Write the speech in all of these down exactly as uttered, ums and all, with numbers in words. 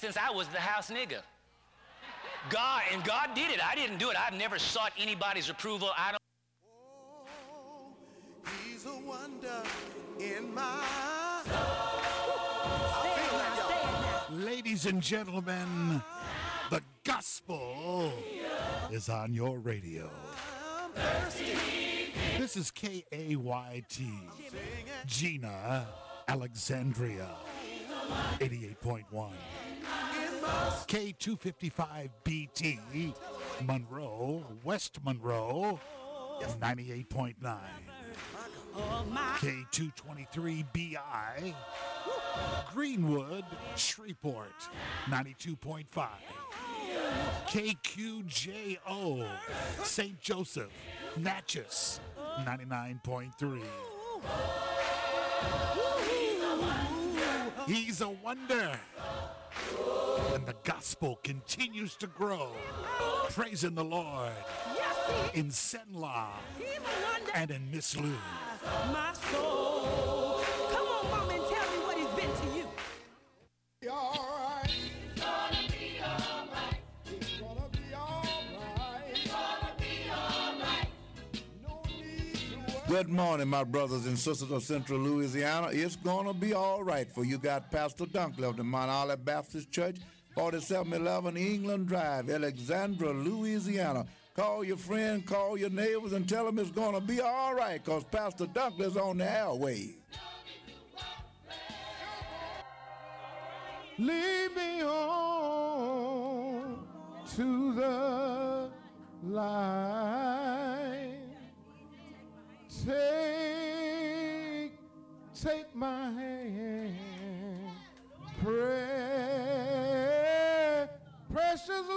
since I was the house nigga. God, and God did it. I didn't do it. I've never sought anybody's approval. I don't. Oh, he's a wonder in my soul. Ladies and gentlemen, the gospel is on your radio. This is K A Y T, Gina, Alexandria, eighty-eight point one. K two fifty-five B T, Monroe, West Monroe, ninety-eight point nine. K two twenty-three B I, Greenwood, Shreveport, ninety-two point five. K Q J O, Saint Joseph, Natchez, ninety-nine point three. He's a wonder. And the gospel continues to grow. Praising the Lord in Senla and in Miss Lou. My soul. Come on, mom, and tell me what he's been to you. Be all right. It's gonna be all right. It's gonna be all right. It's gonna be all right. No need to worry. Good morning, my brothers and sisters of Central Louisiana. It's going to be all right for you. Got Pastor Dunkley of the Mount Olive Baptist Church, forty-seven eleven England Drive, Alexandria, Louisiana. Call your friend, call your neighbors, and tell them it's going to be all right because Pastor Dunkley's on the airway. Lead me on to the light. Take, take my hand. Pray, precious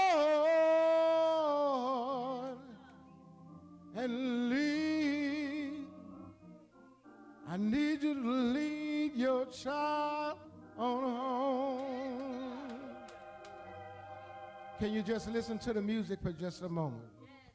Lord, and lead. I need you to lead your child on home. Can you just listen to the music for just a moment?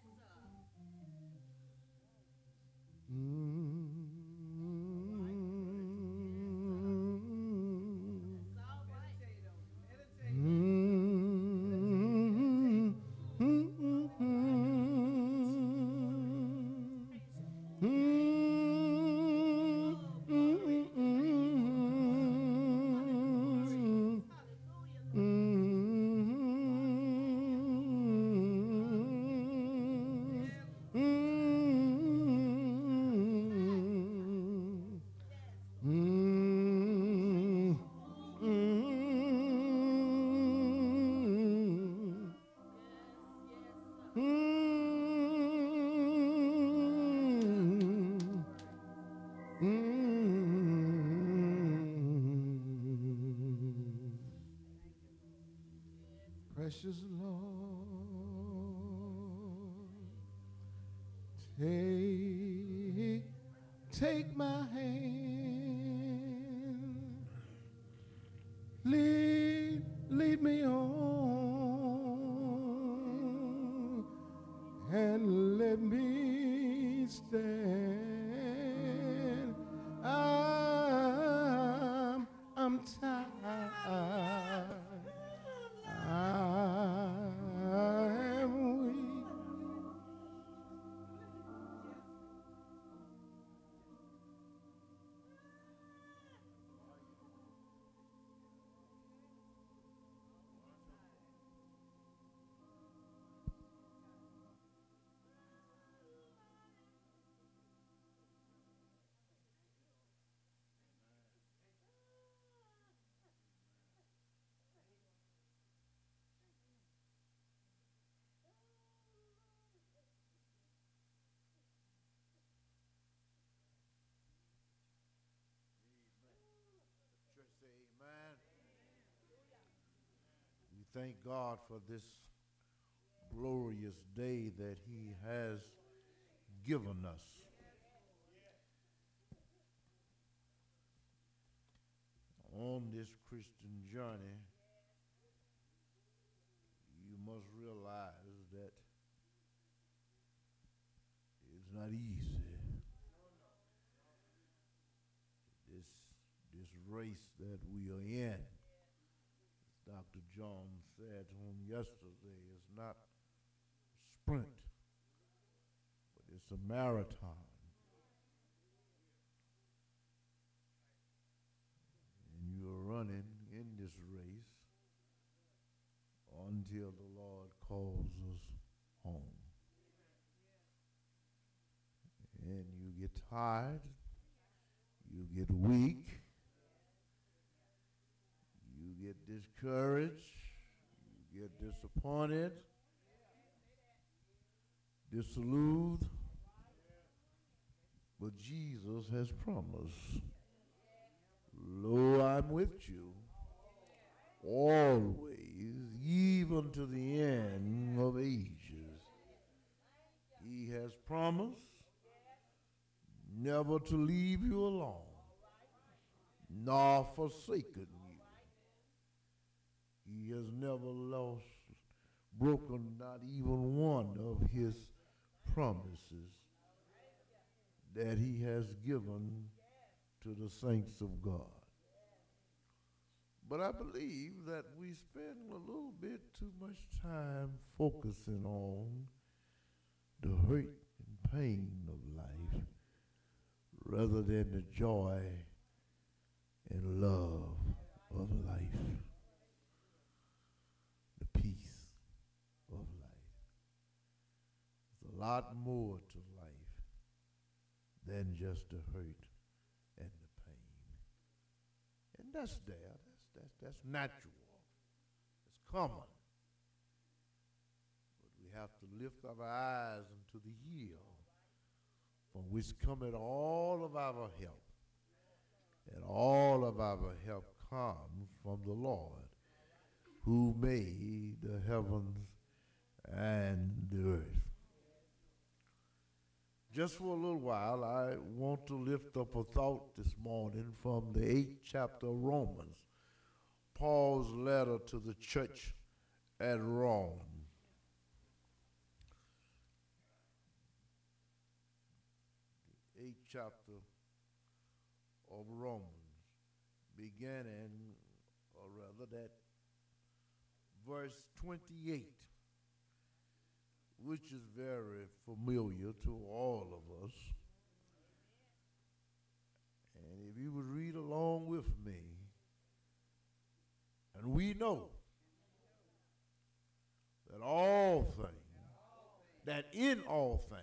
Precious Lord, take, take my hand, lead, lead me on, and let me stand. I'm, I'm tired. I am weak. Church say amen. We thank God for this glorious day that he has given us. On this Christian journey, you must realize that it's not easy. This, this race that we are in is Doctor Jones said on yesterday, is not a sprint, but it's a marathon. And you're running in this race until the Lord calls us home. And you get tired, you get weak, you get discouraged, you get disappointed, disillusioned. But Jesus has promised, lo, I'm with you always, even to the end of ages. He has promised never to leave you alone, nor forsaken you. He has never lost, broken not even one of his promises that he has given to the saints of God. But I believe that we spend a little bit too much time focusing on the hurt and pain of life rather than the joy and love of life, the peace of life. There's a lot more to life than just the hurt and the pain. And that's there, that's, that's, that's natural, it's common. But we have to lift our eyes into the hill from which cometh all of our help. And all of our help comes from the Lord, who made the heavens and the earth. Just for a little while, I want to lift up a thought this morning from the eighth chapter of Romans, Paul's letter to the church at Rome. The eighth chapter of Romans, beginning, or rather that verse twenty-eight, which is very familiar to all of us. And if you would read along with me, and we know that all things, that in all things,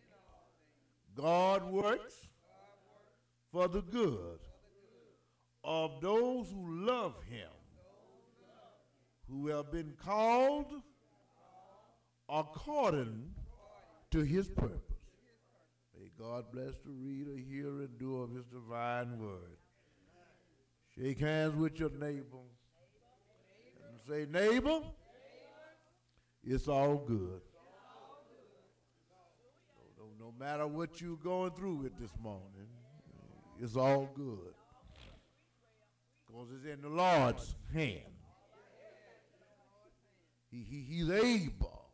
God works for the good of those who love him, who have been called according to his purpose. May God bless the reader, hearer, and doer of his divine word. Shake hands with your neighbor and say, neighbor, it's all good. No, no, no matter what you're going through with this morning, it's all good. Because it's in the Lord's hand. He, he, he's able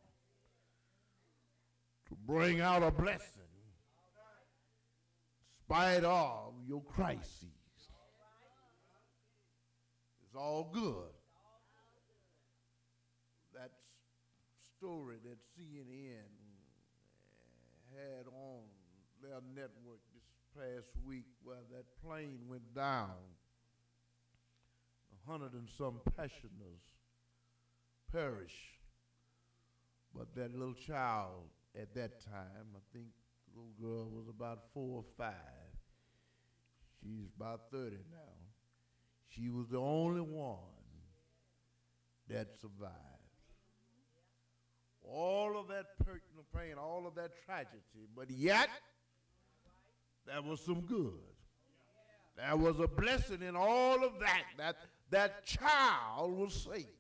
to bring out a blessing in spite of your crises. It's all good. That story that C N N had on their network this past week where that plane went down, a hundred and some passengers perished, but that little child at that time, I think the little girl was about four or five. She's about thirty now. She was the only one that survived. All of that hurt and pain, all of that tragedy, but yet there was some good. There was a blessing in all of that. That that child was saved.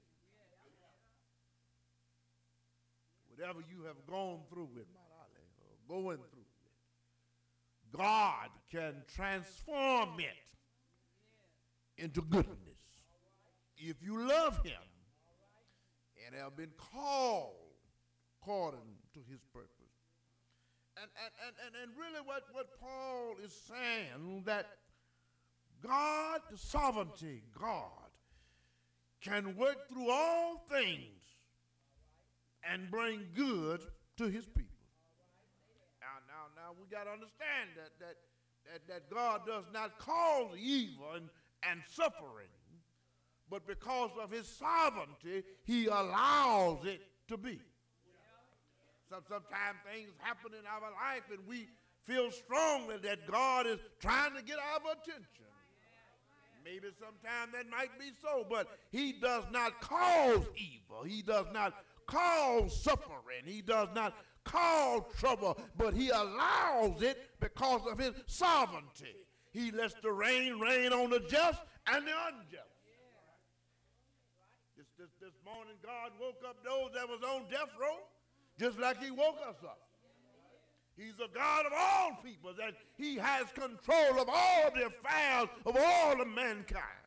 Whatever you have gone through with, or going through it, God can transform it into goodness. If you love him and have been called according to his purpose. And, and, and, and, and really what, what Paul is saying, that God, the sovereignty, God, can work through all things and bring good to his people. Now, now, now we got to understand that, that, that, that God does not cause evil and, and suffering, but because of his sovereignty, he allows it to be. Some, sometimes things happen in our life and we feel strongly that God is trying to get our attention. Maybe sometimes that might be so, but he does not cause evil. He does not cause suffering. He does not cause trouble, but he allows it because of his sovereignty. He lets the rain rain on the just and the unjust. This, this, this morning, God woke up those that was on death row just like he woke us up. He's a God of all people, that he has control of all the affairs of all of mankind.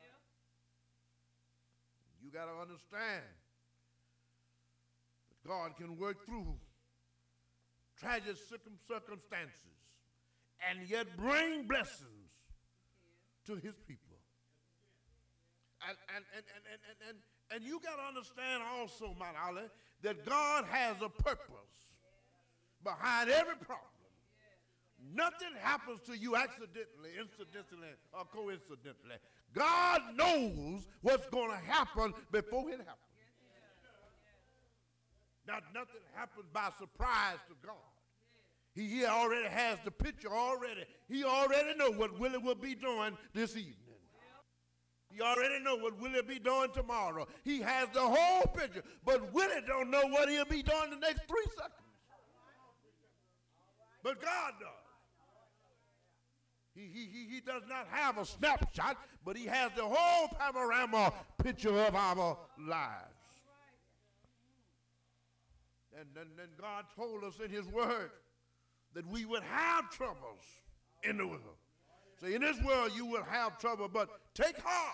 You got to understand that God can work through tragic circumstances and yet bring blessings to his people. And, and, and, and, and, and, and, and you got to understand also, Mount Olive, that God has a purpose behind every problem. Nothing happens to you accidentally, incidentally, or coincidentally. God knows what's going to happen before it happens. Not nothing happens by surprise to God. He, he already has the picture already. He already knows what Willie will be doing this evening. He already knows what Willie be doing tomorrow. He has the whole picture, but Willie don't know what he'll be doing the next three seconds. But God does. He, he, he, he does not have a snapshot, but he has the whole panorama picture of our lives. And then, then God told us in his word that we would have troubles in the world. So in this world you will have trouble, but take heart.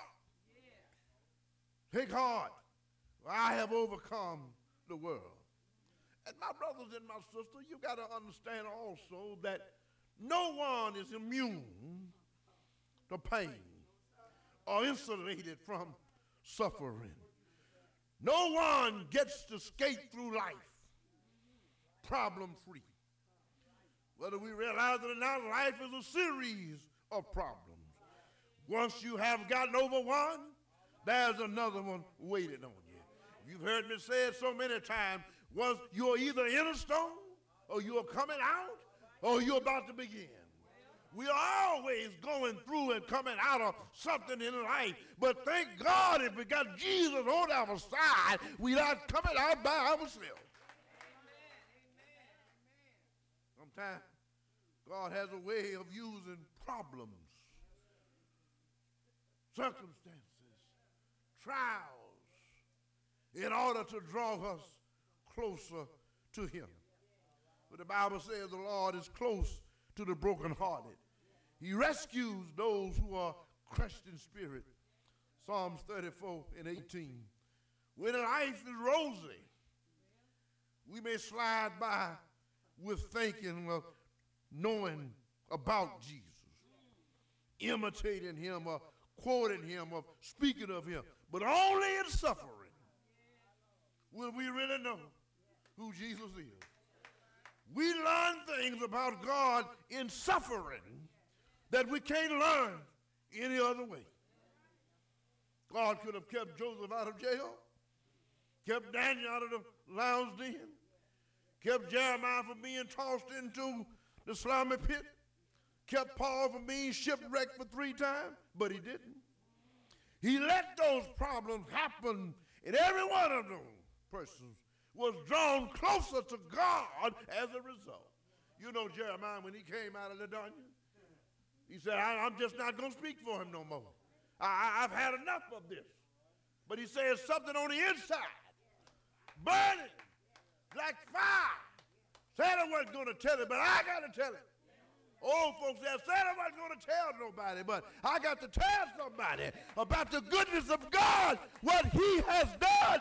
Take heart. I have overcome the world. And my brothers and my sisters, you got to understand also that no one is immune to pain or insulated from suffering. No one gets to skate through life problem-free. Whether we realize it or not, life is a series of problems. Once you have gotten over one, there's another one waiting on you. You've heard me say it so many times. Once you're either in a storm, or you're coming out, or you're about to begin. We are always going through and coming out of something in life. But thank God if we got Jesus on our side, we're not coming out by ourselves. Sometimes God has a way of using problems, circumstances, trials, in order to draw us closer to him. But the Bible says the Lord is close to the brokenhearted. He rescues those who are crushed in spirit. Psalms thirty-four and eighteen. When life is rosy, we may slide by with thinking of knowing about Jesus, imitating him or quoting him or speaking of him. But only in suffering will we really know who Jesus is. We learn things about God in suffering that we can't learn any other way. God could have kept Joseph out of jail, kept Daniel out of the lion's den, kept Jeremiah from being tossed into the slimy pit, kept Paul from being shipwrecked for three times, but he didn't. He let those problems happen, and every one of those persons was drawn closer to God as a result. You know Jeremiah, when he came out of the dungeon, he said, I, I'm just not going to speak for him no more. I, I, I've had enough of this. But he says something on the inside, burning like fire. Santa wasn't going to tell it, but I got to tell it. Old folks said, Santa wasn't going to tell nobody, but I got to tell somebody about the goodness of God, what he has done.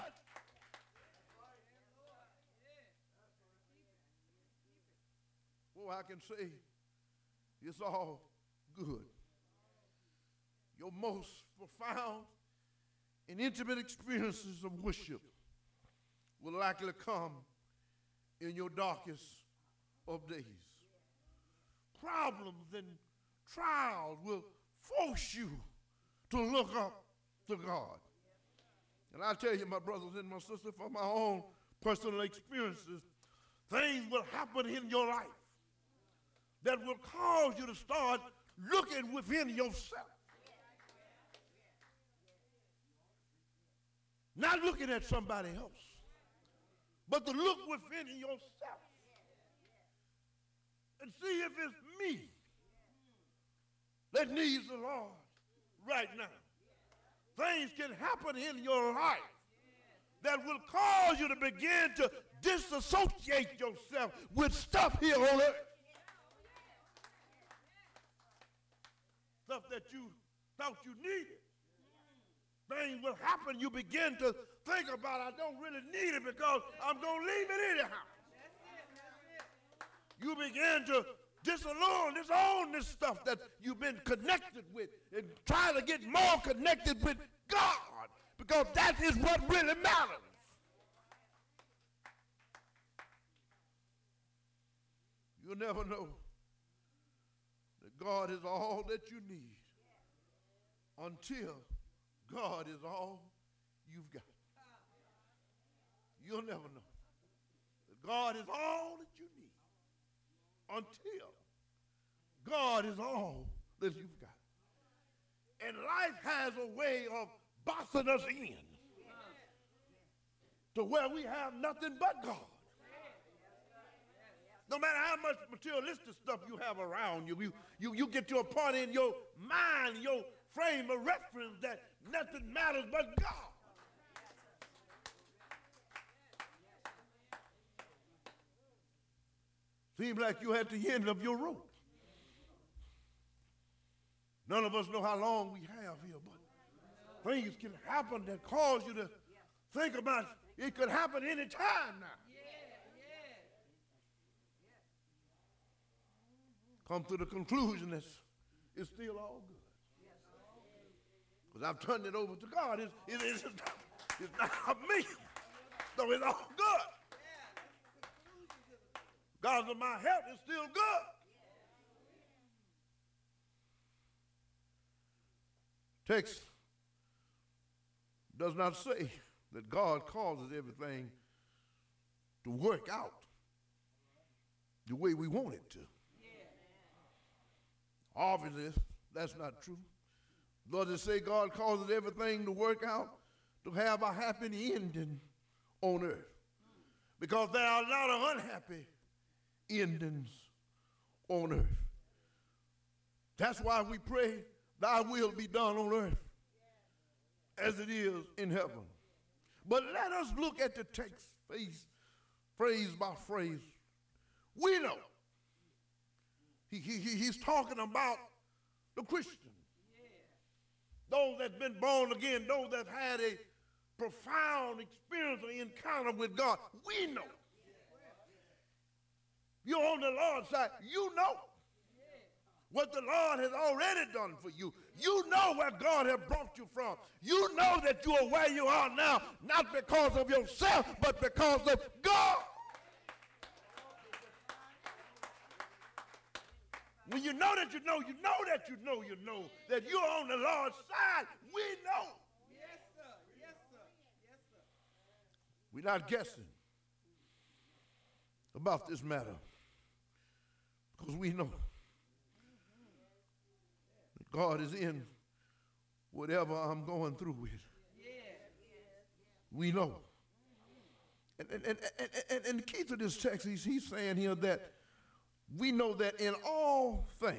Oh, I can say it's all good. Your most profound and intimate experiences of worship will likely come in your darkest of days. Problems and trials will force you to look up to God. And I tell you, my brothers and my sisters, from my own personal experiences, things will happen in your life that will cause you to start looking within yourself. Not looking at somebody else, but to look within yourself and see if it's me that needs the Lord right now. Things can happen in your life that will cause you to begin to disassociate yourself with stuff here on earth. Stuff that you thought you needed. Things will happen. You begin to think about, I don't really need it because I'm going to leave it anyhow. You begin to disown, disown this stuff that you've been connected with and try to get more connected with God, because that is what really matters. You'll never know that God is all that you need until God is all you've got. You'll never know that God is all that you need until God is all that you've got. And life has a way of bossing us in to where we have nothing but God. No matter how much materialistic stuff you have around you, you, you, you get to a point in your mind, your frame of reference, that nothing matters but God. Seems like you're at the end of your rope. None of us know how long we have here, but things can happen that cause you to think about it could happen any time now. Come to the conclusion that it's still all good. Because I've turned it over to God. It's, it, it's, it's, not, it's not me. So it's all good. God of my health is still good. Text does not say that God causes everything to work out the way we want it to. Obviously, that's not true. Does it say God causes everything to work out to have a happy ending on earth? Because there are a lot of unhappy endings on earth. That's why we pray, thy will be done on earth as it is in heaven. But let us look at the text phrase, phrase by phrase. We know he, he, he's talking about the Christian. Those that's been born again, those that had a profound experience or encounter with God. We know. You're on the Lord's side. You know what the Lord has already done for you. You know where God has brought you from. You know that you are where you are now, not because of yourself, but because of God. When you know that you know, you know that you know you know that you're on the Lord's side. We know. Yes, sir. Yes, sir. Yes, sir. We're not guessing about this matter because we know that God is in whatever I'm going through with. We know. And, and, and, and, and the key to this text, he's, he's saying here that we know that in all things,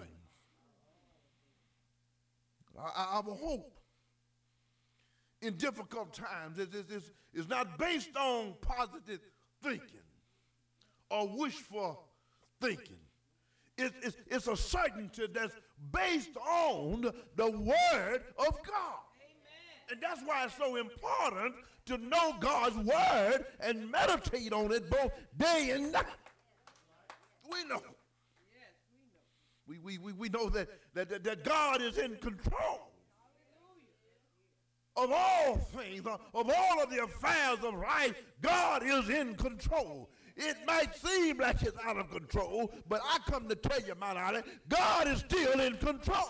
our hope in difficult times is, is, is, is not based on positive thinking or wishful thinking. It, it's, it's a certainty that's based on the Word of God. Amen. And that's why it's so important to know God's Word and meditate on it both day and night. We know. We, we, we, we know that, that, that, that God is in control of all things, of all of the affairs of life, God is in control. It might seem like it's out of control, but I come to tell you, my darling, God is still in control.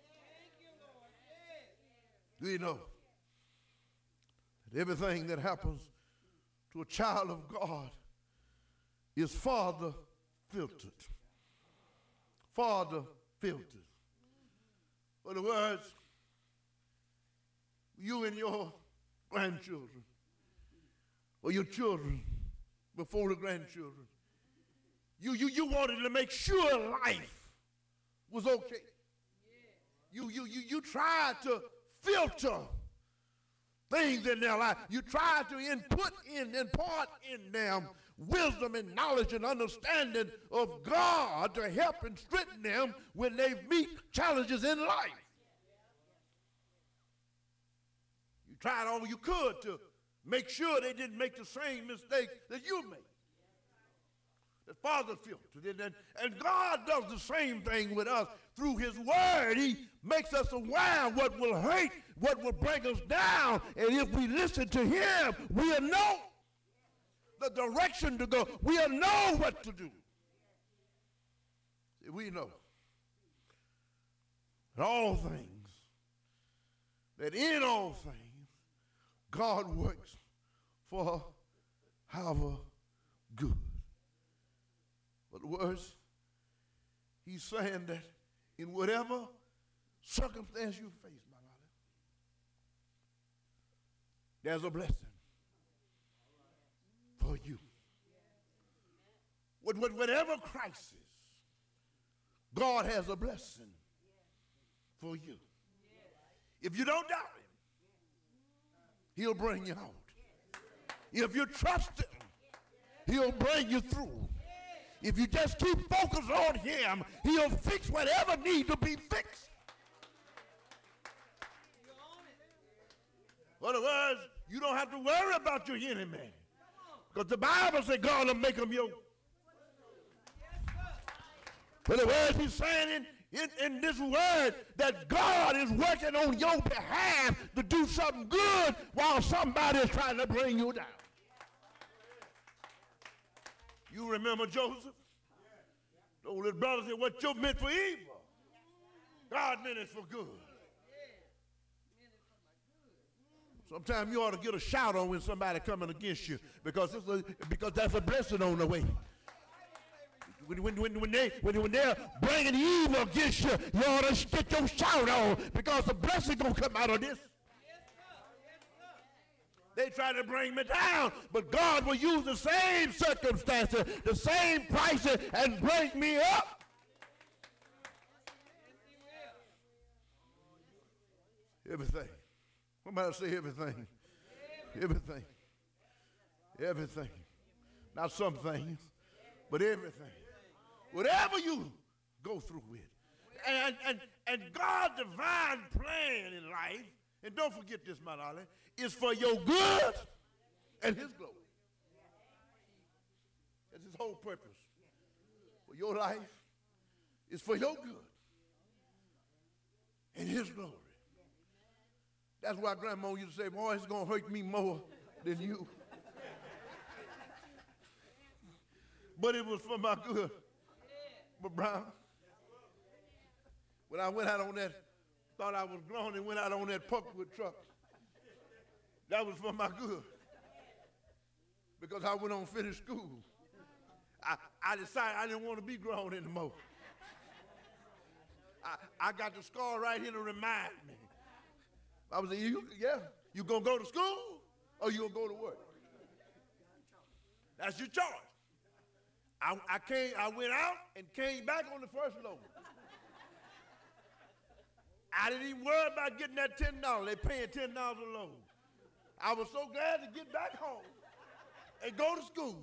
Do you know that everything that happens to a child of God is Father filtered? Father filtered. In other words, you and your grandchildren, or your children before the grandchildren, you, you, you wanted to make sure life was okay. You, you, you, you tried to filter things in their life. You tried to input in, impart in them wisdom and knowledge and understanding of God to help and strengthen them when they meet challenges in life. You tried all you could to make sure they didn't make the same mistake that you made. The Father filtered it, and, and God does the same thing with us through his word. He makes us aware of what will hurt, what will bring us down, and if we listen to him, we'll know the direction to go. We'll know what to do. See, we know that all things, that in all things, God works for our good. But worse, he's saying that in whatever circumstance you face, my darling, there's a blessing for you. With, with whatever crisis, God has a blessing for you. If you don't doubt him, he'll bring you out. If you trust him, he'll bring you through. If you just keep focused on him, he'll fix whatever needs to be fixed. In other words, you don't have to worry about your enemy, because the Bible says God will make them your. In other words, he's saying in, in, in this word that God is working on your behalf to do something good while somebody is trying to bring you down. You remember Joseph? Told his brother, said, what you meant for evil, God meant it for good. Sometimes you ought to get a shout on when somebody coming against you, because, it's a, because that's a blessing on the way. When, when, when, when, they, when, when they're bringing evil against you, you ought to get your shout on, because a blessing going to come out of this. They try to bring me down, but God will use the same circumstances, the same prices, and bring me up. Everything. Somebody say everything. Everything. Everything. Not some things, but everything. Whatever you go through with. And, and, and God's divine plan in life, and don't forget this, my darling, is for your good and his glory. That's his whole purpose. For your life is for your good and his glory. That's why Grandma used to say, boy, it's going to hurt me more than you. But it was for my good. But Brown, when I went out on that, thought I was grown and went out on that Puckwood truck, that was for my good. Because I went on finished school. I, I decided I didn't want to be grown anymore. I, I got the scar right here to remind me. I was like, you, yeah, you gonna go to school or you gonna go to work? That's your choice. I, I came, I went out and came back on the first load. I didn't even worry about getting that ten dollars. They paying ten dollars a load. I was so glad to get back home and go to school.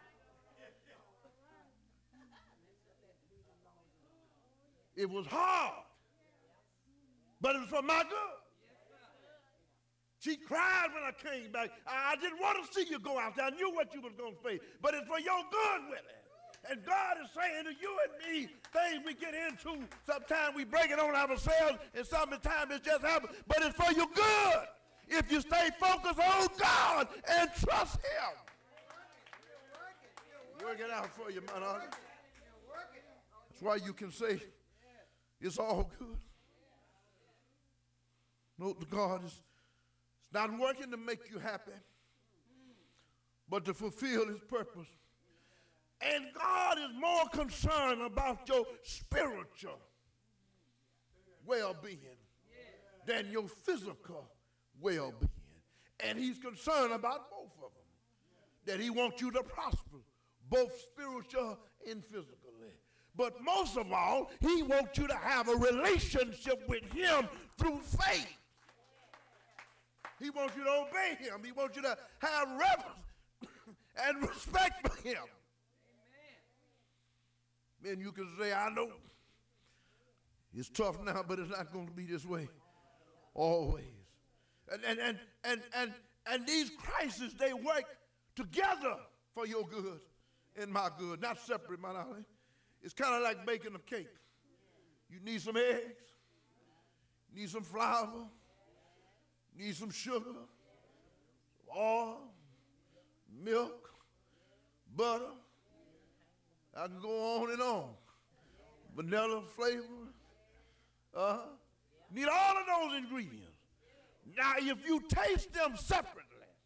It was hard, but it was for my good. She cried when I came back. I, I didn't want to see you go out there. I knew what you was going to face, but it's for your good, Willie. And God is saying to you and me, things we get into, sometimes we break it on ourselves, and sometimes it just happens, but it's for your good. if you stay focused on God and trust him. Work it out for you, man. That's why you can say it's all good. No, God is it's not working to make you happy, but to fulfill his purpose. And God is more concerned about your spiritual well-being than your physical well-being. And he's concerned about both of them, that he wants you to prosper, both spiritual and physically. But most of all, he wants you to have a relationship with him through faith. He wants you to obey him. He wants you to have reverence and respect for him. Man, you can say, I know it's tough now, but it's not going to be this way always. And, and, and, and, and, and these crises, they work together for your good and my good, not separate, my darling. It's kind of like baking a cake. You need some eggs, need some flour, need some sugar, oil, milk, butter. I can go on and on. Vanilla flavor. Uh-huh. Need all of those ingredients. Now, if you taste them separately,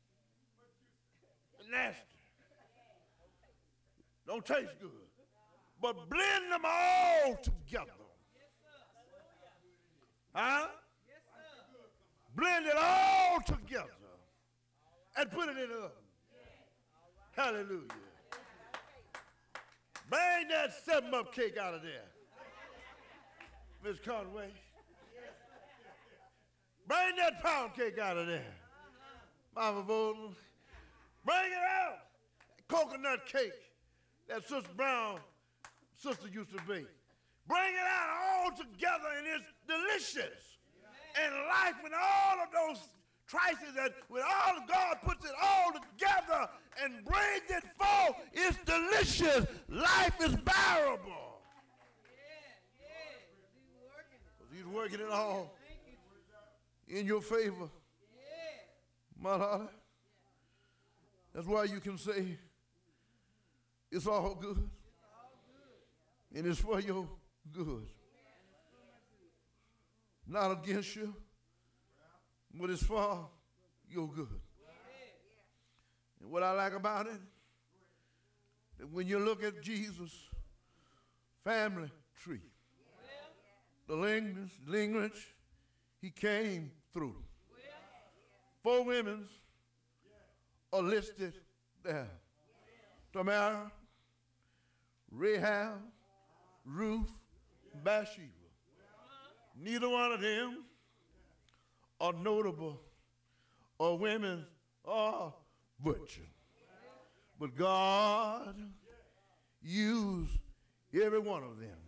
nasty. Don't taste good. But blend them all together. Huh? Blend it all together and put it in the oven. Hallelujah. Bring that seven-up cake out of there, Miss Conway. Bring that pound cake out of there, Mama Bolden. Bring it out. Coconut cake that Sister Brown sister used to bake. Bring it out all together, and it's delicious. And life, when all of those trices, and when all of God puts it all together and brings it forth, it's delicious. Life is bearable. Because he's working it all in your favor. My daughter. That's why you can say it's all good. And it's for your good. Not against you, but it's for your good. And what I like about it, that when you look at Jesus' family tree, the lineage, lineage he came through. Four women are listed there. Tamara, Rahab, Ruth, Bathsheba. Neither one of them are notable or women or virtue. But God used every one of them.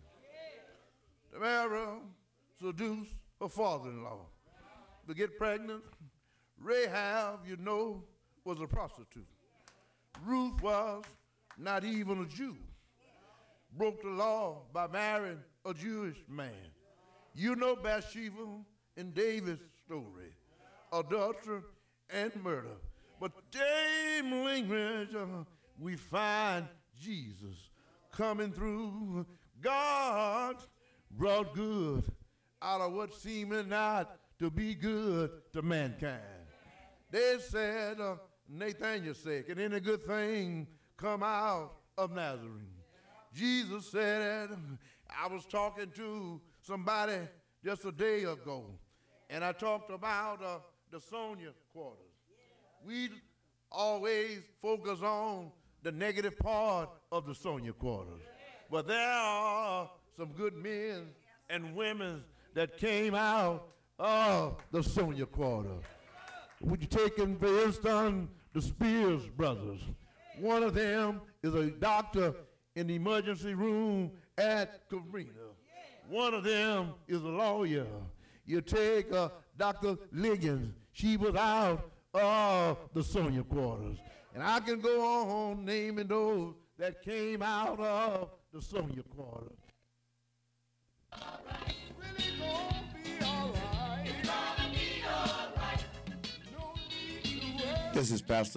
Tamara seduced her father-in-law to get pregnant. Rahab, you know, was a prostitute. Ruth was not even a Jew. Broke the law by marrying a Jewish man. You know Bathsheba in David's story, adultery and murder. But same language, uh, we find Jesus coming through. God brought good out of what seemed not to be good to mankind. They said, uh, Nathaniel said, can any good thing come out of Nazareth? Jesus said, I was talking to somebody just a day ago, and I talked about uh, the Sonia quarters. We always focus on the negative part of the Sonia quarters, but there are some good men and women that came out of the Sonia quarter. Would you take in, for instance, the Spears brothers? One of them is a doctor in the emergency room at Cabrina. One of them is a lawyer. You take uh, Doctor Liggins. She was out of the Sonia quarters. And I can go on naming those that came out of the Sonia quarters. All right. Really gonna be all right. It's gonna be all right. This is Pastor